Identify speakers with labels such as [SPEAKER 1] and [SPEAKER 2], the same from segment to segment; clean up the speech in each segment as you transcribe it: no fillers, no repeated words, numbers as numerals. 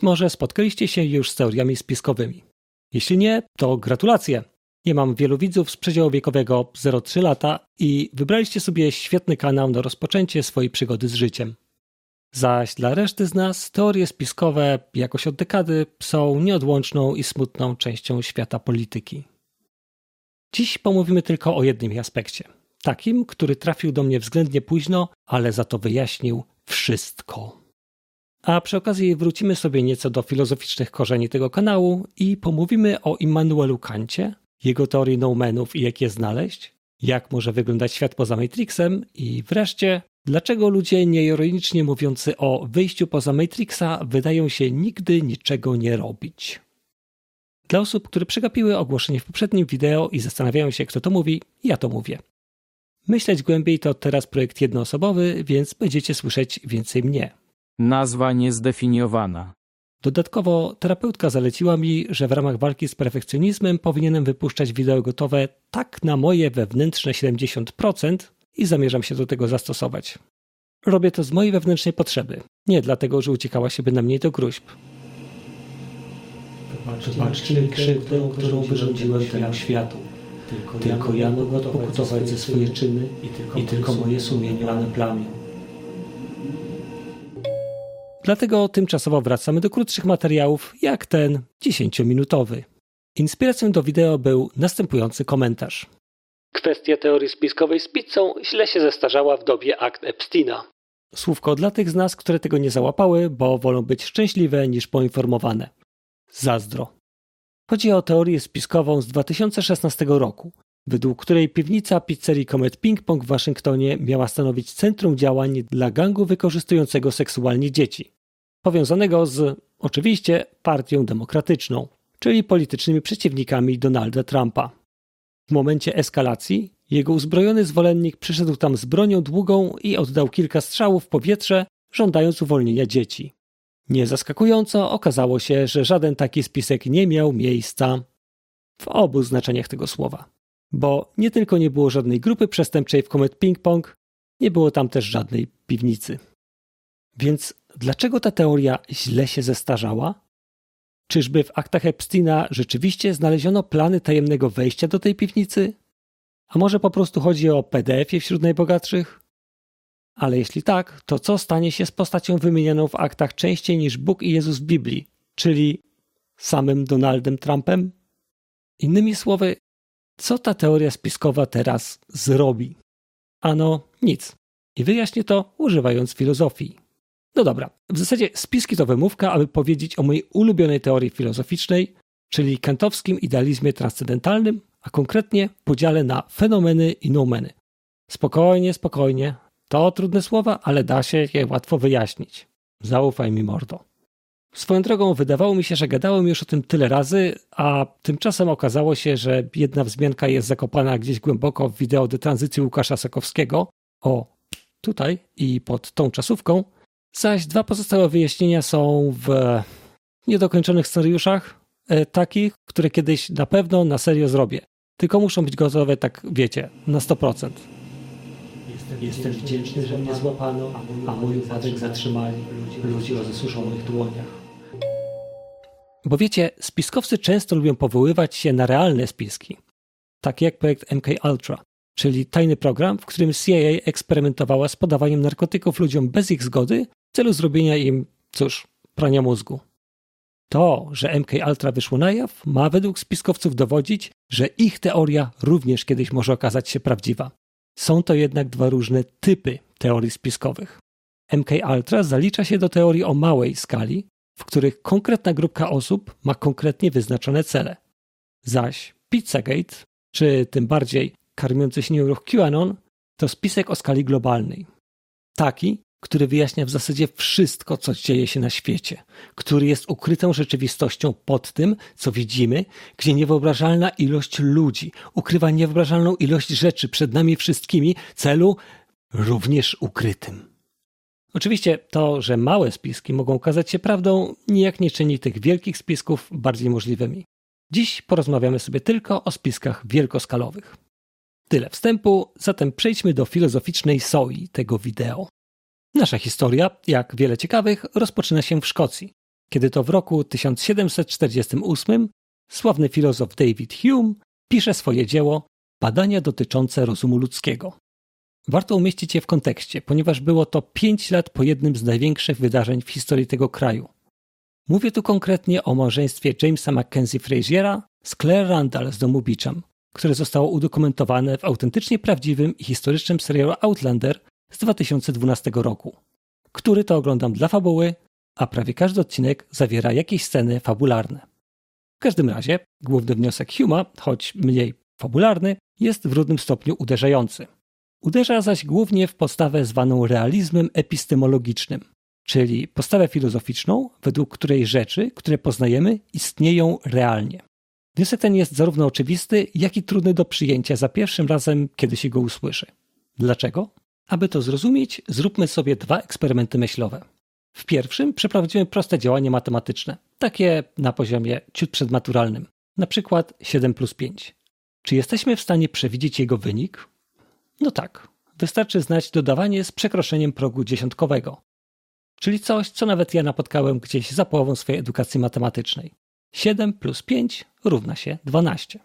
[SPEAKER 1] Być może spotkaliście się już z teoriami spiskowymi. Jeśli nie, to gratulacje. Ja mam wielu widzów z przedziału wiekowego 0,3 lata i wybraliście sobie świetny kanał na rozpoczęcie swojej przygody z życiem. Zaś dla reszty z nas teorie spiskowe jakoś od dekady są nieodłączną i smutną częścią świata polityki. Dziś pomówimy tylko o jednym aspekcie. Takim, który trafił do mnie względnie późno, ale za to wyjaśnił wszystko. A przy okazji wrócimy sobie nieco do filozoficznych korzeni tego kanału i pomówimy o Immanuelu Kancie, jego teorii noumenów i jak je znaleźć, jak może wyglądać świat poza Matrixem i wreszcie, dlaczego ludzie nieironicznie mówiący o wyjściu poza Matrixa wydają się nigdy niczego nie robić. Dla osób, które przegapiły ogłoszenie w poprzednim wideo i zastanawiają się, kto to mówi, ja to mówię. Myśleć głębiej to teraz projekt jednoosobowy, więc będziecie słyszeć więcej mnie.
[SPEAKER 2] Nazwa niezdefiniowana.
[SPEAKER 1] Dodatkowo terapeutka zaleciła mi, że w ramach walki z perfekcjonizmem powinienem wypuszczać wideo gotowe tak na moje wewnętrzne 70% i zamierzam się do tego zastosować. Robię to z mojej wewnętrznej potrzeby, nie dlatego, że uciekała się bynajmniej mnie do gruźb. Wybaczcie krzywdę, którą wyrządziłem temu światu. Tylko ja mogę odpokutować za swoje czyny i tylko moje sumienie rane plamię. Dlatego tymczasowo wracamy do krótszych materiałów, jak ten 10-minutowy. Inspiracją do wideo był następujący komentarz. Kwestia teorii spiskowej z pizzą źle się zestarzała w dobie akt Epsteina. Słówko dla tych z nas, które tego nie załapały, bo wolą być szczęśliwe niż poinformowane. Zazdro. Chodzi o teorię spiskową z 2016 roku, według której piwnica pizzerii Comet Ping Pong w Waszyngtonie miała stanowić centrum działań dla gangu wykorzystującego seksualnie dzieci, powiązanego z, oczywiście, Partią Demokratyczną, czyli politycznymi przeciwnikami Donalda Trumpa. W momencie eskalacji jego uzbrojony zwolennik przyszedł tam z bronią długą i oddał kilka strzałów w powietrze, żądając uwolnienia dzieci. Niezaskakująco okazało się, że żaden taki spisek nie miał miejsca w obu znaczeniach tego słowa. Bo nie tylko nie było żadnej grupy przestępczej w Comet Ping Pong, nie było tam też żadnej piwnicy. Więc dlaczego ta teoria źle się zestarzała? Czyżby w aktach Epsteina rzeczywiście znaleziono plany tajemnego wejścia do tej piwnicy? A może po prostu chodzi o PDF-ie wśród najbogatszych? Ale jeśli tak, to co stanie się z postacią wymienianą w aktach częściej niż Bóg i Jezus w Biblii, czyli samym Donaldem Trumpem? Innymi słowy, co ta teoria spiskowa teraz zrobi? Ano nic. I wyjaśnię to używając filozofii. No dobra, w zasadzie spiski to wymówka, aby powiedzieć o mojej ulubionej teorii filozoficznej, czyli kantowskim idealizmie transcendentalnym, a konkretnie podziale na fenomeny i noumeny. Spokojnie. To trudne słowa, ale da się je łatwo wyjaśnić. Zaufaj mi, mordo. Swoją drogą wydawało mi się, że gadałem już o tym tyle razy, a tymczasem okazało się, że jedna wzmianka jest zakopana gdzieś głęboko w wideo detranzycji Łukasza Sakowskiego, o, tutaj i pod tą czasówką, zaś dwa pozostałe wyjaśnienia są w niedokończonych scenariuszach, takich, które kiedyś na pewno na serio zrobię. Tylko muszą być gotowe, tak wiecie, na 100%. Jestem wdzięczny, że mnie złapano, a mój upadek zatrzymali ludzie o zasuszonych dłoniach. Bo wiecie, spiskowcy często lubią powoływać się na realne spiski, takie jak projekt MKUltra, czyli tajny program, w którym CIA eksperymentowała z podawaniem narkotyków ludziom bez ich zgody w celu zrobienia im, prania mózgu. To, że MKUltra wyszło na jaw, ma według spiskowców dowodzić, że ich teoria również kiedyś może okazać się prawdziwa. Są to jednak dwa różne typy teorii spiskowych. MKUltra zalicza się do teorii o małej skali, w których konkretna grupka osób ma konkretnie wyznaczone cele. Zaś Pizzagate, czy tym bardziej karmiący się ruch QAnon, to spisek o skali globalnej. Taki, który wyjaśnia w zasadzie wszystko, co dzieje się na świecie, który jest ukrytą rzeczywistością pod tym, co widzimy, gdzie niewyobrażalna ilość ludzi ukrywa niewyobrażalną ilość rzeczy przed nami wszystkimi, celu również ukrytym. Oczywiście to, że małe spiski mogą okazać się prawdą, nijak nie czyni tych wielkich spisków bardziej możliwymi. Dziś porozmawiamy sobie tylko o spiskach wielkoskalowych. Tyle wstępu, zatem przejdźmy do filozoficznej soi tego wideo. Nasza historia, jak wiele ciekawych, rozpoczyna się w Szkocji. kiedy to w roku 1748 sławny filozof David Hume pisze swoje dzieło Badania dotyczące rozumu ludzkiego. Warto umieścić je w kontekście, ponieważ było to 5 lat po jednym z największych wydarzeń w historii tego kraju. Mówię tu konkretnie o małżeństwie Jamesa Mackenzie Fraziera z Claire Randall z domu Beecham, które zostało udokumentowane w autentycznie prawdziwym i historycznym serialu Outlander z 2012 roku, który to oglądam dla fabuły, a prawie każdy odcinek zawiera jakieś sceny fabularne. W każdym razie główny wniosek Hume'a, choć mniej fabularny, jest w równym stopniu uderzający. Uderza zaś głównie w postawę zwaną realizmem epistemologicznym, czyli postawę filozoficzną, według której rzeczy, które poznajemy, istnieją realnie. Wniosek ten jest zarówno oczywisty, jak i trudny do przyjęcia za pierwszym razem, kiedy się go usłyszy. Dlaczego? Aby to zrozumieć, zróbmy sobie 2 eksperymenty myślowe. W pierwszym przeprowadzimy proste działanie matematyczne, takie na poziomie ciut przedmaturalnym, na przykład 7+5. Czy jesteśmy w stanie przewidzieć jego wynik? No tak, wystarczy znać dodawanie z przekroczeniem progu dziesiątkowego, czyli coś, co nawet ja napotkałem gdzieś za połową swojej edukacji matematycznej. 7 + 5 równa się 12.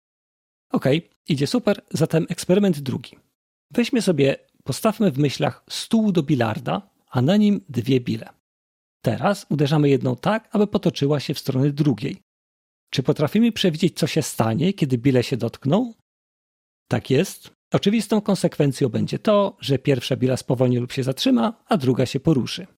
[SPEAKER 1] Okej, idzie super, zatem eksperyment drugi. Weźmy sobie, postawmy w myślach stół do bilarda, a na nim 2 bile. Teraz uderzamy jedną tak, aby potoczyła się w stronę drugiej. Czy potrafimy przewidzieć, co się stanie, kiedy bile się dotkną? Tak jest. Oczywistą konsekwencją będzie to, że pierwsza bila spowolni lub się zatrzyma, a druga się poruszy.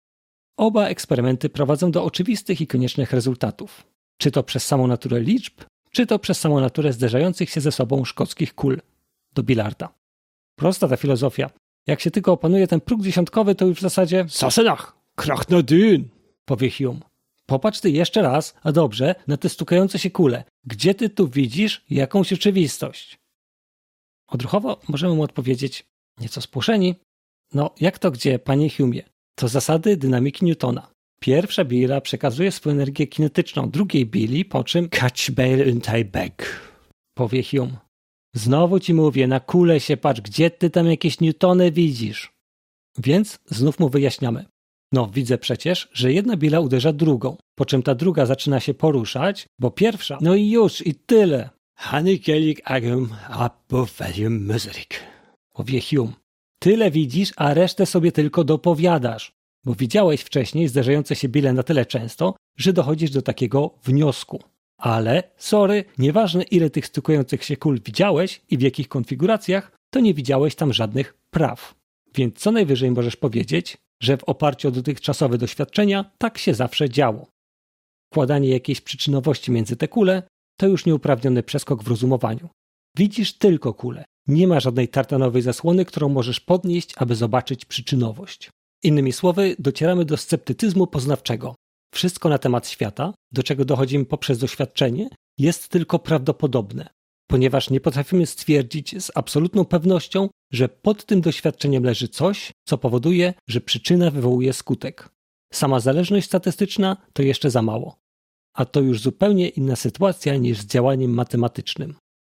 [SPEAKER 1] Oba eksperymenty prowadzą do oczywistych i koniecznych rezultatów. Czy to przez samą naturę liczb, czy to przez samą naturę zderzających się ze sobą szkockich kul do bilarda. Prosta ta filozofia. Jak się tylko opanuje ten próg dziesiątkowy, to już w zasadzie Sassenach, krach na dyn, powie Hume. Popatrz ty jeszcze raz, a dobrze, na te stukające się kule. Gdzie ty tu widzisz jakąś rzeczywistość? Odruchowo możemy mu odpowiedzieć, nieco spłoszeni. No, jak to gdzie, panie Hume'ie? To zasady dynamiki Newtona. Pierwsza bila przekazuje swoją energię kinetyczną drugiej bili, po czym catch bail in thy bag, powie Hume. Znowu ci mówię, na kulę się patrz, gdzie ty tam jakieś Newtony widzisz? Więc znów mu wyjaśniamy. No, widzę przecież, że jedna bila uderza drugą, po czym ta druga zaczyna się poruszać, bo pierwsza, no i już, i tyle. Hanikelik agum apofelium muzyk, powie Hume. Tyle widzisz, a resztę sobie tylko dopowiadasz, bo widziałeś wcześniej zderzające się bile na tyle często, że dochodzisz do takiego wniosku. Ale, sorry, nieważne ile tych stukających się kul widziałeś i w jakich konfiguracjach, to nie widziałeś tam żadnych praw. Więc co najwyżej możesz powiedzieć, że w oparciu o dotychczasowe doświadczenia tak się zawsze działo. Wkładanie jakiejś przyczynowości między te kule to już nieuprawniony przeskok w rozumowaniu. Widzisz tylko kulę. Nie ma żadnej tartanowej zasłony, którą możesz podnieść, aby zobaczyć przyczynowość. Innymi słowy, docieramy do sceptycyzmu poznawczego. Wszystko na temat świata, do czego dochodzimy poprzez doświadczenie, jest tylko prawdopodobne, ponieważ nie potrafimy stwierdzić z absolutną pewnością, że pod tym doświadczeniem leży coś, co powoduje, że przyczyna wywołuje skutek. Sama zależność statystyczna to jeszcze za mało. A to już zupełnie inna sytuacja niż z działaniem matematycznym.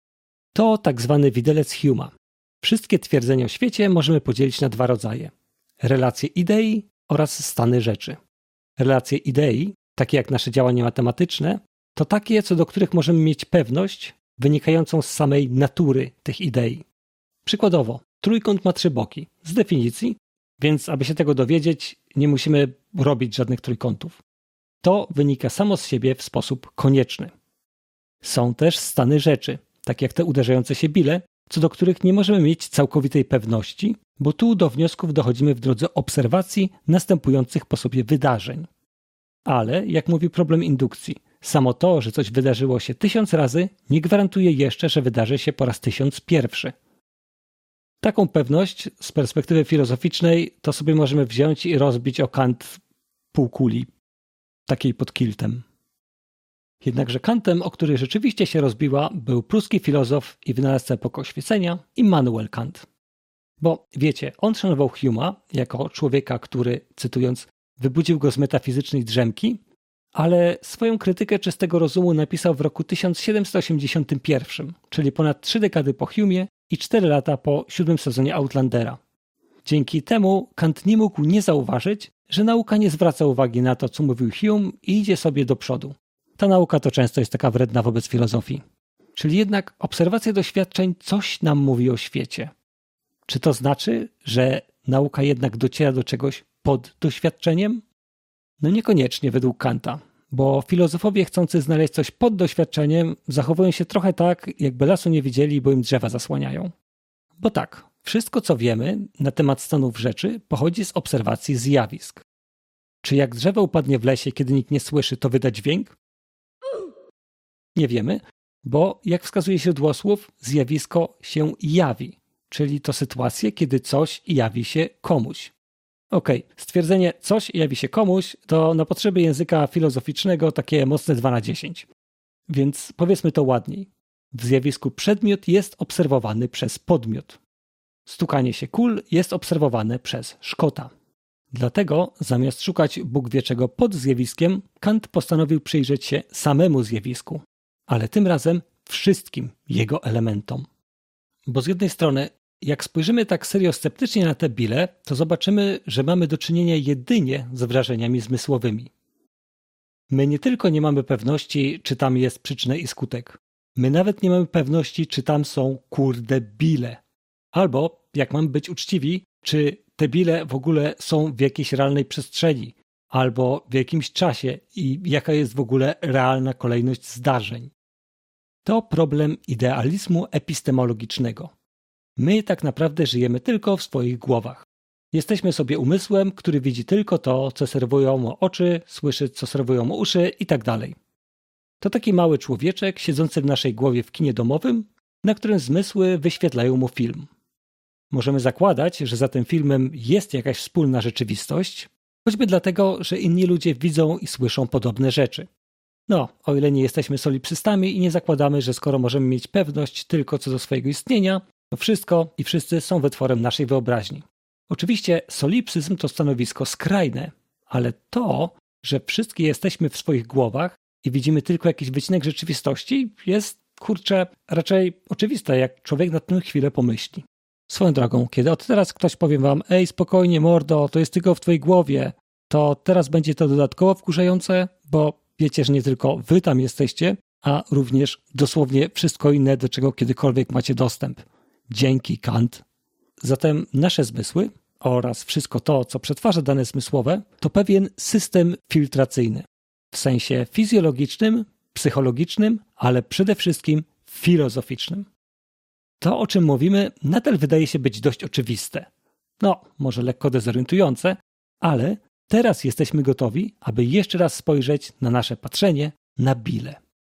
[SPEAKER 1] To tak zwany widelec Hume'a. Wszystkie twierdzenia o świecie możemy podzielić na 2 rodzaje. Relacje idei oraz stany rzeczy. Relacje idei, takie jak nasze działania matematyczne, to takie, co do których możemy mieć pewność wynikającą z samej natury tych idei. Przykładowo, trójkąt ma 3 boki, z definicji, więc aby się tego dowiedzieć, nie musimy robić żadnych trójkątów. To wynika samo z siebie w sposób konieczny. Są też stany rzeczy, tak jak te uderzające się bile, co do których nie możemy mieć całkowitej pewności, bo tu do wniosków dochodzimy w drodze obserwacji następujących po sobie wydarzeń. Ale, jak mówi problem indukcji, samo to, że coś wydarzyło się 1000 razy, nie gwarantuje jeszcze, że wydarzy się po raz 1001. Taką pewność z perspektywy filozoficznej to sobie możemy wziąć i rozbić o kant półkuli, takiej pod kiltem. Jednakże kantem, o który rzeczywiście się rozbiła, był pruski filozof i wynalazca epoki oświecenia Immanuel Kant. Bo wiecie, on szanował Hume'a jako człowieka, który, cytując, wybudził go z metafizycznej drzemki, ale swoją krytykę czystego rozumu napisał w roku 1781, czyli ponad 3 dekady po Hume'ie i 4 lata po 7. sezonie Outlandera. Dzięki temu Kant nie mógł nie zauważyć, że nauka nie zwraca uwagi na to, co mówił Hume i idzie sobie do przodu. Ta nauka to często jest taka wredna wobec filozofii. Czyli jednak obserwacja doświadczeń coś nam mówi o świecie. Czy to znaczy, że nauka jednak dociera do czegoś pod doświadczeniem? No niekoniecznie według Kanta, bo filozofowie chcący znaleźć coś pod doświadczeniem zachowują się trochę tak, jakby lasu nie widzieli, bo im drzewa zasłaniają. Bo tak, wszystko co wiemy na temat stanów rzeczy pochodzi z obserwacji zjawisk. Czy jak drzewo upadnie w lesie, kiedy nikt nie słyszy, to wyda dźwięk? Nie wiemy, bo jak wskazuje źródłosłów, zjawisko się jawi, czyli to sytuacje, kiedy coś jawi się komuś. Stwierdzenie coś jawi się komuś to na potrzeby języka filozoficznego takie mocne 2 na 10. Więc powiedzmy to ładniej. W zjawisku przedmiot jest obserwowany przez podmiot. Stukanie się kul jest obserwowane przez szkota. Dlatego zamiast szukać Bóg wie czego pod zjawiskiem, Kant postanowił przyjrzeć się samemu zjawisku, ale tym razem wszystkim jego elementom. Bo z jednej strony, jak spojrzymy tak serio sceptycznie na te bile, to zobaczymy, że mamy do czynienia jedynie z wrażeniami zmysłowymi. My nie tylko nie mamy pewności, czy tam jest przyczynę i skutek. My nawet nie mamy pewności, czy tam są bile. Albo, jak mamy być uczciwi, czy te bile w ogóle są w jakiejś realnej przestrzeni, albo w jakimś czasie i jaka jest w ogóle realna kolejność zdarzeń. To problem idealizmu epistemologicznego. My tak naprawdę żyjemy tylko w swoich głowach. Jesteśmy sobie umysłem, który widzi tylko to, co serwują mu oczy, słyszy, co serwują mu uszy i tak dalej. To taki mały człowieczek siedzący w naszej głowie w kinie domowym, na którym zmysły wyświetlają mu film. Możemy zakładać, że za tym filmem jest jakaś wspólna rzeczywistość, choćby dlatego, że inni ludzie widzą i słyszą podobne rzeczy. No, o ile nie jesteśmy solipsystami i nie zakładamy, że skoro możemy mieć pewność tylko co do swojego istnienia, to wszystko i wszyscy są wytworem naszej wyobraźni. Oczywiście solipsyzm to stanowisko skrajne, ale to, że wszystkie jesteśmy w swoich głowach i widzimy tylko jakiś wycinek rzeczywistości, jest, raczej oczywiste, jak człowiek nad tym chwilę pomyśli. Swoją drogą, kiedy od teraz ktoś powie wam, ej spokojnie mordo, to jest tylko w twojej głowie, to teraz będzie to dodatkowo wkurzające, bo wiecie, że nie tylko wy tam jesteście, a również dosłownie wszystko inne, do czego kiedykolwiek macie dostęp. Dzięki Kant. Zatem nasze zmysły oraz wszystko to, co przetwarza dane zmysłowe, to pewien system filtracyjny. W sensie fizjologicznym, psychologicznym, ale przede wszystkim filozoficznym. To, o czym mówimy, nadal wydaje się być dość oczywiste. No, może lekko dezorientujące, ale teraz jesteśmy gotowi, aby jeszcze raz spojrzeć na nasze patrzenie na bile.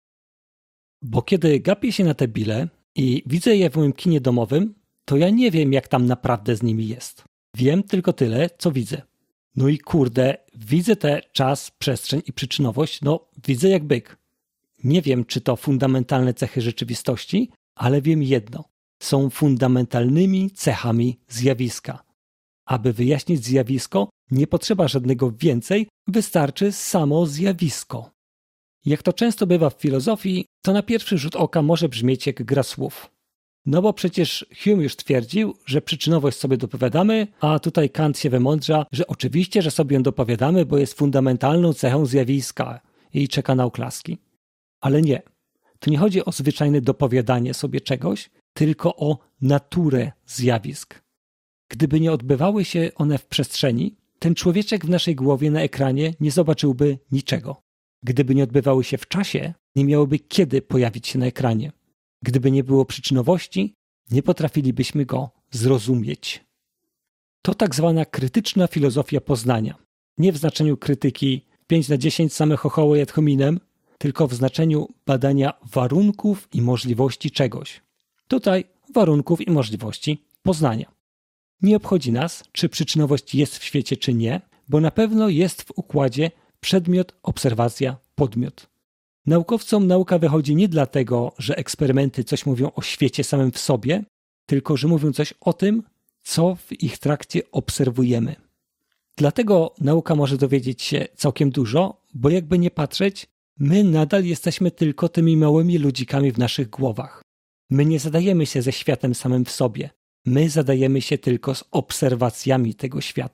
[SPEAKER 1] Bo kiedy gapię się na te bile i widzę je w moim kinie domowym, to ja nie wiem, jak tam naprawdę z nimi jest. Wiem tylko tyle, co widzę. No i widzę te czas, przestrzeń i przyczynowość, widzę jak byk. Nie wiem, czy to fundamentalne cechy rzeczywistości, ale wiem jedno. Są fundamentalnymi cechami zjawiska. Aby wyjaśnić zjawisko, nie potrzeba żadnego więcej, wystarczy samo zjawisko. Jak to często bywa w filozofii, to na pierwszy rzut oka może brzmieć jak gra słów. No bo przecież Hume już twierdził, że przyczynowość sobie dopowiadamy, a tutaj Kant się wymądrza, że oczywiście, że sobie ją dopowiadamy, bo jest fundamentalną cechą zjawiska i czeka na oklaski. Ale nie. Tu nie chodzi o zwyczajne dopowiadanie sobie czegoś, tylko o naturę zjawisk. Gdyby nie odbywały się one w przestrzeni, ten człowieczek w naszej głowie na ekranie nie zobaczyłby niczego. Gdyby nie odbywały się w czasie, nie miałyby kiedy pojawić się na ekranie. Gdyby nie było przyczynowości, nie potrafilibyśmy go zrozumieć. To tak zwana krytyczna filozofia poznania. Nie w znaczeniu krytyki 5 na 10 same chochoły ad hominem, tylko w znaczeniu badania warunków i możliwości czegoś. Tutaj warunków i możliwości poznania. Nie obchodzi nas, czy przyczynowość jest w świecie, czy nie, bo na pewno jest w układzie przedmiot, obserwacja, podmiot. Naukowcom nauka wychodzi nie dlatego, że eksperymenty coś mówią o świecie samym w sobie, tylko że mówią coś o tym, co w ich trakcie obserwujemy. Dlatego nauka może dowiedzieć się całkiem dużo, bo jakby nie patrzeć, my nadal jesteśmy tylko tymi małymi ludzikami w naszych głowach. My nie zadajemy się ze światem samym w sobie. My zadajemy się tylko z obserwacjami tego świata.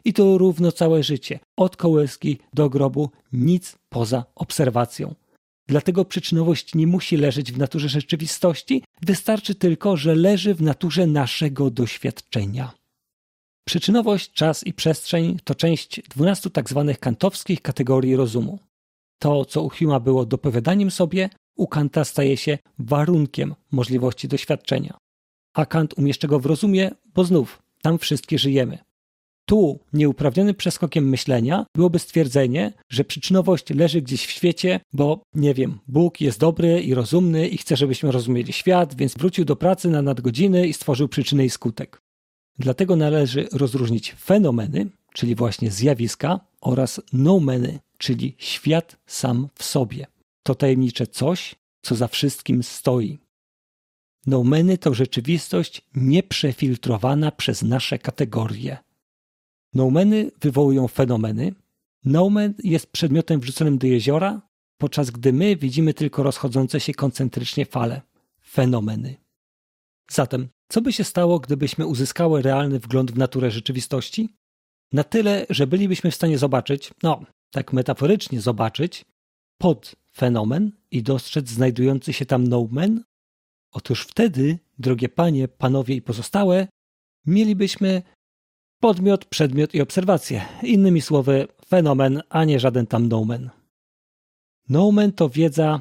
[SPEAKER 1] i to równo całe życie, od kołyski do grobu, nic poza obserwacją. Dlatego przyczynowość nie musi leżeć w naturze rzeczywistości, wystarczy tylko, że leży w naturze naszego doświadczenia. Przyczynowość, czas i przestrzeń to część 12 tzw. kantowskich kategorii rozumu. To, co u Humea było dopowiadaniem sobie, u Kanta staje się warunkiem możliwości doświadczenia. A Kant umieszcza go w rozumie, bo znów, tam wszystkie żyjemy. Tu nieuprawnionym przeskokiem myślenia byłoby stwierdzenie, że przyczynowość leży gdzieś w świecie, bo, nie wiem, Bóg jest dobry i rozumny i chce, żebyśmy rozumieli świat, więc wrócił do pracy na nadgodziny i stworzył przyczynę i skutek. Dlatego należy rozróżnić fenomeny, czyli właśnie zjawiska, oraz noumeny, czyli świat sam w sobie. To tajemnicze coś, co za wszystkim stoi. Noumeny to rzeczywistość nieprzefiltrowana przez nasze kategorie. Noumeny wywołują fenomeny. Noumen jest przedmiotem wrzuconym do jeziora, podczas gdy my widzimy tylko rozchodzące się koncentrycznie fale. Fenomeny. Zatem, co by się stało, gdybyśmy uzyskały realny wgląd w naturę rzeczywistości? Na tyle, że bylibyśmy w stanie zobaczyć, tak metaforycznie zobaczyć, podfenomen i dostrzec znajdujący się tam noumen? Otóż wtedy, drogie panie, panowie i pozostałe, mielibyśmy podmiot, przedmiot i obserwację. Innymi słowy, fenomen, a nie żaden tam noumen. Noumen to wiedza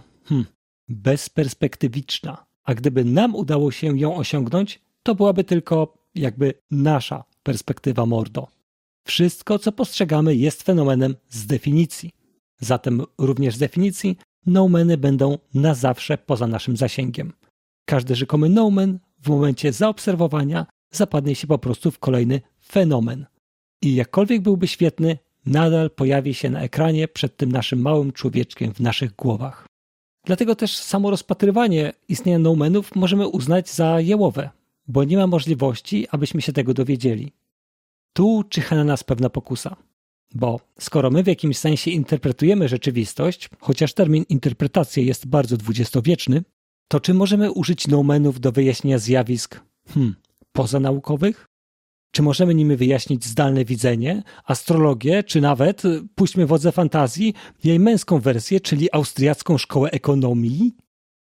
[SPEAKER 1] bezperspektywiczna, a gdyby nam udało się ją osiągnąć, to byłaby tylko jakby nasza perspektywa, mordo. Wszystko, co postrzegamy, jest fenomenem z definicji. Zatem również z definicji noumeny będą na zawsze poza naszym zasięgiem. Każdy rzekomy noumen w momencie zaobserwowania zapadnie się po prostu w kolejny fenomen. I jakkolwiek byłby świetny, nadal pojawi się na ekranie przed tym naszym małym człowieczkiem w naszych głowach. Dlatego też samo rozpatrywanie istnienia noumenów możemy uznać za jałowe, bo nie ma możliwości, abyśmy się tego dowiedzieli. Tu czyha na nas pewna pokusa. Bo skoro my w jakimś sensie interpretujemy rzeczywistość, chociaż termin interpretacja jest bardzo dwudziestowieczny, to czy możemy użyć noumenów do wyjaśnienia zjawisk pozanaukowych? Czy możemy nimi wyjaśnić zdalne widzenie, astrologię, czy nawet, puśćmy wodze fantazji, jej męską wersję, czyli austriacką szkołę ekonomii?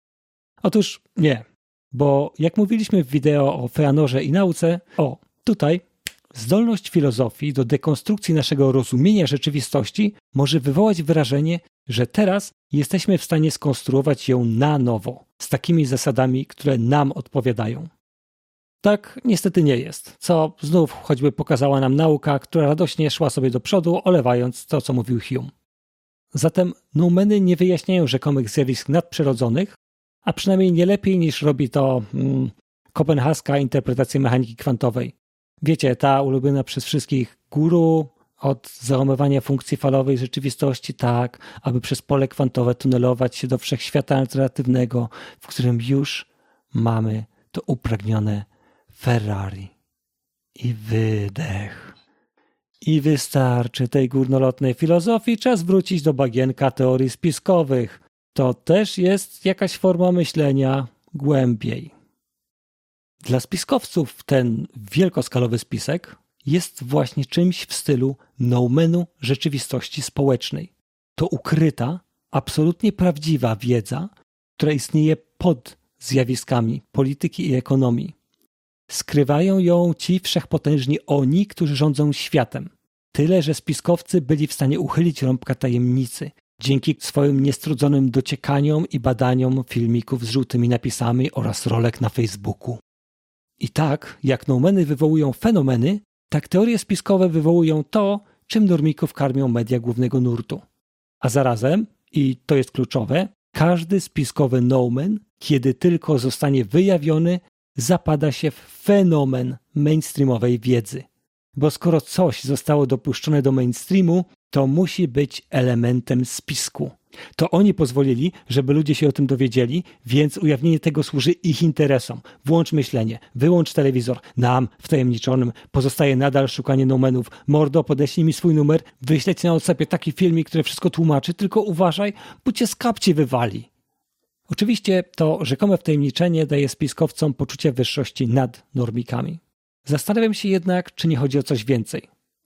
[SPEAKER 1] Otóż nie, bo jak mówiliśmy w wideo o Feanorze i nauce, tutaj zdolność filozofii do dekonstrukcji naszego rozumienia rzeczywistości może wywołać wrażenie, że teraz jesteśmy w stanie skonstruować ją na nowo, z takimi zasadami, które nam odpowiadają. Tak niestety nie jest, co znów choćby pokazała nam nauka, która radośnie szła sobie do przodu, olewając to, co mówił Hume. Zatem noumeny nie wyjaśniają rzekomych zjawisk nadprzyrodzonych, a przynajmniej nie lepiej niż robi to kopenhaska interpretacja mechaniki kwantowej. Wiecie, ta ulubiona przez wszystkich guru od załamywania funkcji falowej rzeczywistości tak, aby przez pole kwantowe tunelować się do wszechświata alternatywnego, w którym już mamy to upragnione Ferrari. I wydech. I wystarczy tej górnolotnej filozofii, czas wrócić do bagienka teorii spiskowych. To też jest jakaś forma myślenia głębiej. Dla spiskowców ten wielkoskalowy spisek jest właśnie czymś w stylu noumenu rzeczywistości społecznej. To ukryta, absolutnie prawdziwa wiedza, która istnieje pod zjawiskami polityki i ekonomii. Skrywają ją ci wszechpotężni oni, którzy rządzą światem. Tyle, że spiskowcy byli w stanie uchylić rąbka tajemnicy dzięki swoim niestrudzonym dociekaniom i badaniom filmików z żółtymi napisami oraz rolek na Facebooku. I tak, jak noumeny wywołują fenomeny, tak teorie spiskowe wywołują to, czym normików karmią media głównego nurtu. A zarazem, i to jest kluczowe, każdy spiskowy noumen, kiedy tylko zostanie wyjawiony, zapada się w fenomen mainstreamowej wiedzy. Bo skoro coś zostało dopuszczone do mainstreamu, to musi być elementem spisku. To oni pozwolili, żeby ludzie się o tym dowiedzieli, więc ujawnienie tego służy ich interesom. Włącz myślenie, wyłącz telewizor. Nam, wtajemniczonym, pozostaje nadal szukanie noumenów. Mordo, podeślij mi swój numer, wyślę ci na WhatsAppie taki filmik, który wszystko tłumaczy, tylko uważaj, bo cię z kapci wywali. Oczywiście to rzekome wtajemniczenie daje spiskowcom poczucie wyższości nad normikami. Zastanawiam się jednak, czy nie chodzi o coś więcej.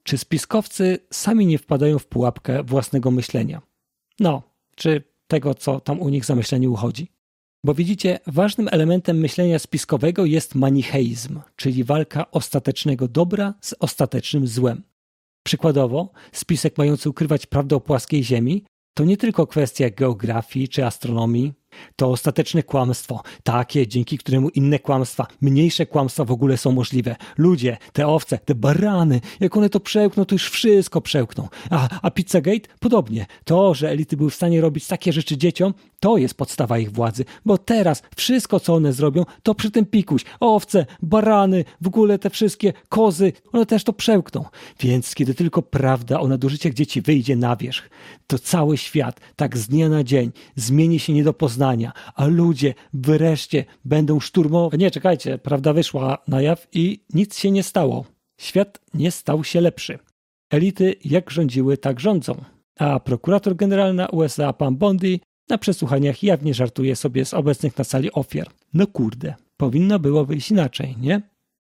[SPEAKER 1] Czy spiskowcy sami nie wpadają w pułapkę własnego myślenia? Czy tego, co tam u nich za myślenie uchodzi? Bo widzicie, ważnym elementem myślenia spiskowego jest manicheizm, czyli walka ostatecznego dobra z ostatecznym złem. Przykładowo, spisek mający ukrywać prawdę o płaskiej ziemi to nie tylko kwestia geografii czy astronomii, to ostateczne kłamstwo, takie, dzięki któremu inne kłamstwa, mniejsze kłamstwa w ogóle są możliwe. Ludzie, te owce, te barany, jak one to przełkną, to już wszystko przełkną. A Pizzagate? Podobnie. To, że elity były w stanie robić takie rzeczy dzieciom, to jest podstawa ich władzy, bo teraz wszystko, co one zrobią, to przy tym pikuś. Owce, barany, w ogóle te wszystkie kozy, one też to przełkną. Więc kiedy tylko prawda o nadużyciach dzieci wyjdzie na wierzch, to cały świat, tak z dnia na dzień, zmieni się nie do poznania, a ludzie wreszcie będą szturmować. Nie, czekajcie, prawda wyszła na jaw i nic się nie stało. Świat nie stał się lepszy. Elity jak rządziły, tak rządzą. A prokurator generalny USA, pan Bondi, na przesłuchaniach jawnie żartuje sobie z obecnych na sali ofiar. No kurde, powinno było wyjść inaczej, nie?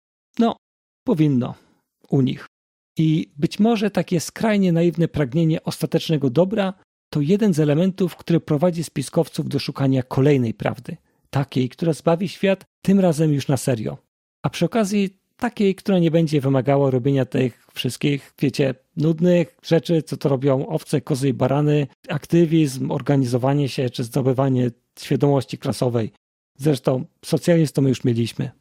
[SPEAKER 1] Powinno. U nich. I być może takie skrajnie naiwne pragnienie ostatecznego dobra to jeden z elementów, który prowadzi spiskowców do szukania kolejnej prawdy. Takiej, która zbawi świat, tym razem już na serio. A przy okazji takiej, która nie będzie wymagała robienia tych wszystkich, nudnych rzeczy, co to robią owce, kozy i barany, aktywizm, organizowanie się czy zdobywanie świadomości klasowej. Zresztą socjalizm to my już mieliśmy.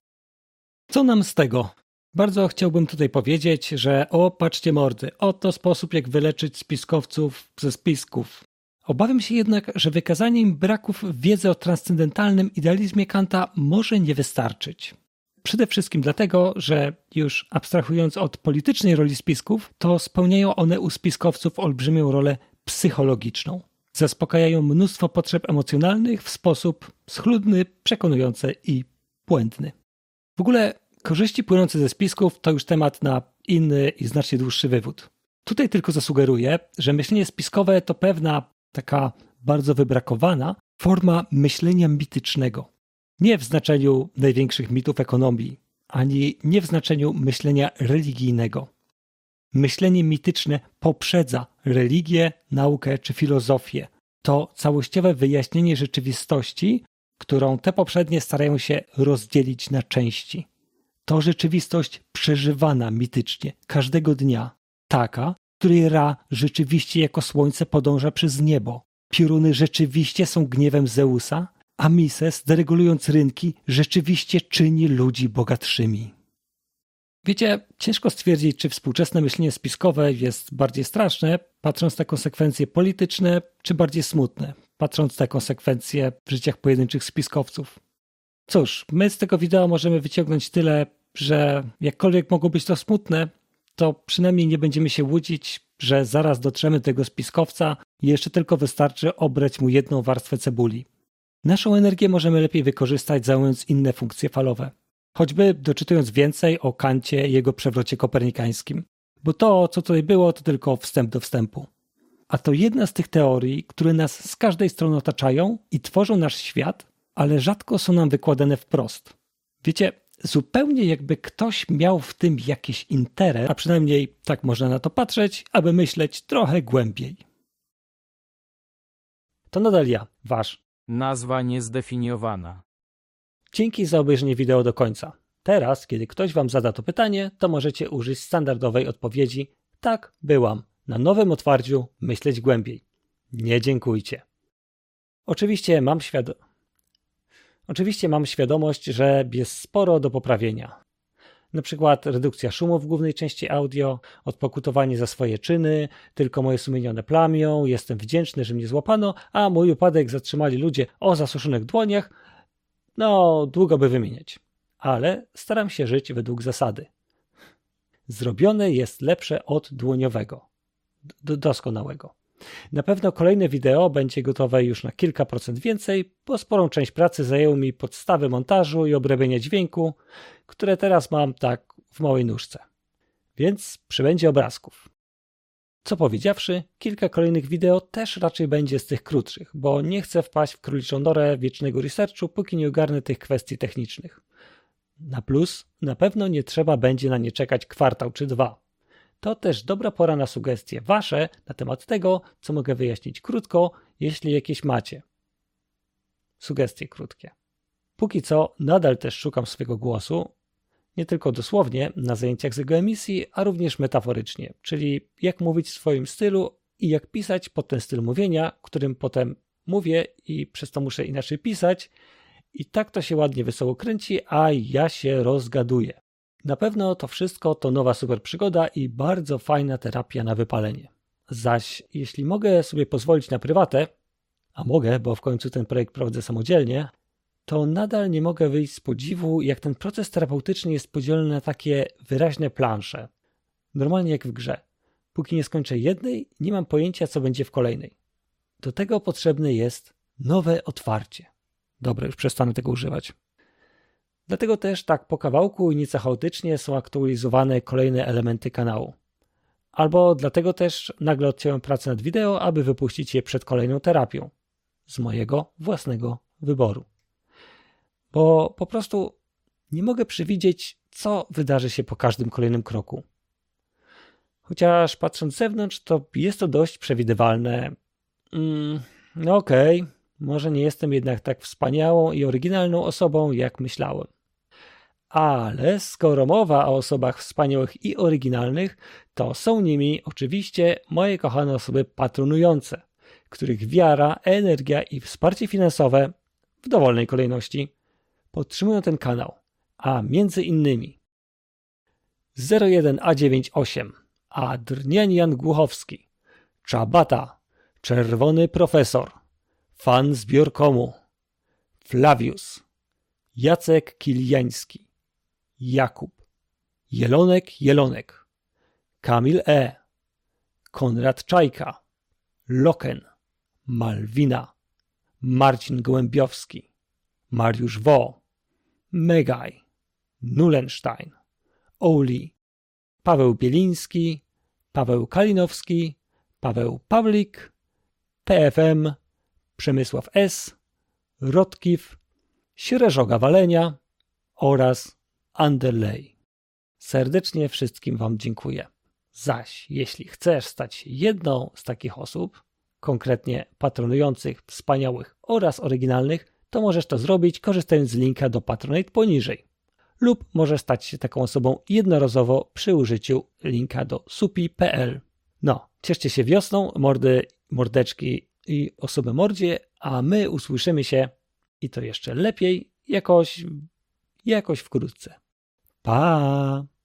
[SPEAKER 1] Co nam z tego? Bardzo chciałbym tutaj powiedzieć, że patrzcie mordy, oto sposób jak wyleczyć spiskowców ze spisków. Obawiam się jednak, że wykazanie im braków wiedzy o transcendentalnym idealizmie Kanta może nie wystarczyć. Przede wszystkim dlatego, że już abstrahując od politycznej roli spisków, to spełniają one u spiskowców olbrzymią rolę psychologiczną. Zaspokajają mnóstwo potrzeb emocjonalnych w sposób schludny, przekonujący i błędny. W ogóle korzyści płynące ze spisków to już temat na inny i znacznie dłuższy wywód. Tutaj tylko zasugeruję, że myślenie spiskowe to pewna, taka bardzo wybrakowana forma myślenia mitycznego. Nie w znaczeniu największych mitów ekonomii, ani nie w znaczeniu myślenia religijnego. Myślenie mityczne poprzedza religię, naukę czy filozofię. To całościowe wyjaśnienie rzeczywistości, którą te poprzednie starają się rozdzielić na części. To rzeczywistość przeżywana mitycznie, każdego dnia. Taka, której Ra rzeczywiście jako słońce podąża przez niebo. Pioruny rzeczywiście są gniewem Zeusa, a Mises, deregulując rynki, rzeczywiście czyni ludzi bogatszymi. Wiecie, ciężko stwierdzić, czy współczesne myślenie spiskowe jest bardziej straszne, patrząc na konsekwencje polityczne, czy bardziej smutne, patrząc na konsekwencje w życiach pojedynczych spiskowców. Cóż, my z tego wideo możemy wyciągnąć tyle, że jakkolwiek mogło być to smutne, to przynajmniej nie będziemy się łudzić, że zaraz dotrzemy do tego spiskowca i jeszcze tylko wystarczy obrać mu jedną warstwę cebuli. Naszą energię możemy lepiej wykorzystać, zajmując inne funkcje falowe. Choćby doczytując więcej o Kancie i jego przewrocie kopernikańskim. Bo to, co tutaj było, to tylko wstęp do wstępu. A to jedna z tych teorii, które nas z każdej strony otaczają i tworzą nasz świat, ale rzadko są nam wykładane wprost. Wiecie, zupełnie jakby ktoś miał w tym jakiś interes, a przynajmniej tak można na to patrzeć, aby myśleć trochę głębiej. To nadal ja, wasz.
[SPEAKER 2] Nazwa niezdefiniowana.
[SPEAKER 1] Dzięki za obejrzenie wideo do końca. Teraz, kiedy ktoś wam zada to pytanie, to możecie użyć standardowej odpowiedzi tak, byłam. Na nowym otwarciu myśleć głębiej. Nie dziękujcie. Oczywiście mam świadomość, że jest sporo do poprawienia. Na przykład redukcja szumu w głównej części audio, odpokutowanie za swoje czyny, tylko moje sumienie one plamią, jestem wdzięczny, że mnie złapano, a mój upadek zatrzymali ludzie o zasuszonych dłoniach. Długo by wymieniać. Ale staram się żyć według zasady. Zrobione jest lepsze od dłoniowego. Doskonałego. Na pewno kolejne wideo będzie gotowe już na kilka procent więcej, bo sporą część pracy zajęły mi podstawy montażu i obrabiania dźwięku, które teraz mam tak w małej nóżce. Więc przybędzie obrazków. Co powiedziawszy, kilka kolejnych wideo też raczej będzie z tych krótszych, bo nie chcę wpaść w króliczą norę wiecznego researchu, póki nie ogarnę tych kwestii technicznych. Na plus, na pewno nie trzeba będzie na nie czekać kwartał czy dwa. to też dobra pora na sugestie wasze na temat tego, co mogę wyjaśnić krótko, jeśli jakieś macie. Sugestie krótkie. Póki co nadal też szukam swojego głosu, nie tylko dosłownie na zajęciach z jego emisji, a również metaforycznie, czyli jak mówić w swoim stylu i jak pisać pod ten styl mówienia, którym potem mówię i przez to muszę inaczej pisać i tak to się ładnie wesoło kręci, a ja się rozgaduję. Na pewno to wszystko to nowa super przygoda i bardzo fajna terapia na wypalenie. Zaś jeśli mogę sobie pozwolić na prywatę, a mogę, bo w końcu ten projekt prowadzę samodzielnie, to nadal nie mogę wyjść z podziwu, jak ten proces terapeutyczny jest podzielony na takie wyraźne plansze. Normalnie jak w grze. Póki nie skończę jednej, nie mam pojęcia, co będzie w kolejnej. Do tego potrzebne jest nowe otwarcie. Dobra, już przestanę tego używać. Dlatego też tak po kawałku i nieco chaotycznie są aktualizowane kolejne elementy kanału. Albo dlatego też nagle odciąłem pracę nad wideo, aby wypuścić je przed kolejną terapią. Z mojego własnego wyboru. Bo po prostu nie mogę przewidzieć, co wydarzy się po każdym kolejnym kroku. Chociaż patrząc z zewnątrz, to jest to dość przewidywalne. No okej, może nie jestem jednak tak wspaniałą i oryginalną osobą, jak myślałem. Ale skoro mowa o osobach wspaniałych i oryginalnych, to są nimi oczywiście moje kochane osoby patronujące, których wiara, energia i wsparcie finansowe w dowolnej kolejności podtrzymują ten kanał, a między innymi 01A98, Adrnianian Głuchowski, Czabata, Czerwony Profesor, Fan Zbiorkomu, Flavius, Jacek Kiliański, Jakub, Jelonek, Kamil E., Konrad Czajka, Loken, Malwina, Marcin Gołębiowski, Mariusz Wo, Megaj, Nulenstein, Oli, Paweł Bieliński, Paweł Kalinowski, Paweł Pawlik, PFM, Przemysław S., Rotkiw, Śreżoga Walenia oraz Anderley. Serdecznie wszystkim Wam dziękuję. Zaś jeśli chcesz stać się jedną z takich osób, konkretnie patronujących, wspaniałych oraz oryginalnych, to możesz to zrobić korzystając z linka do Patronite poniżej. Lub możesz stać się taką osobą jednorazowo przy użyciu linka do supi.pl. No, cieszcie się wiosną, mordy, mordeczki i osoby mordzie, a my usłyszymy się i to jeszcze lepiej jakoś wkrótce. Pa!